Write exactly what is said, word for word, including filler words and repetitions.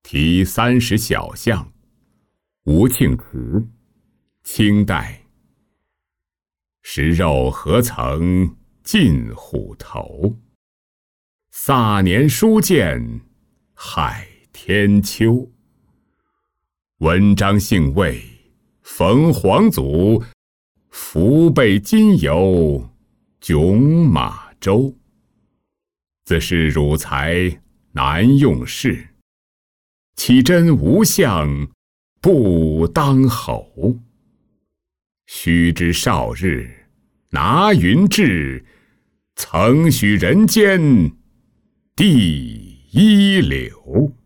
题三十小象，吴庆祠，清代。食肉何曾尽虎头，卅年书剑海天秋。文章兴味逢皇祖，福备今游迥马洲。自是汝才难用事，岂真无相不当侯。须知少日拿云志，曾许人间第一流。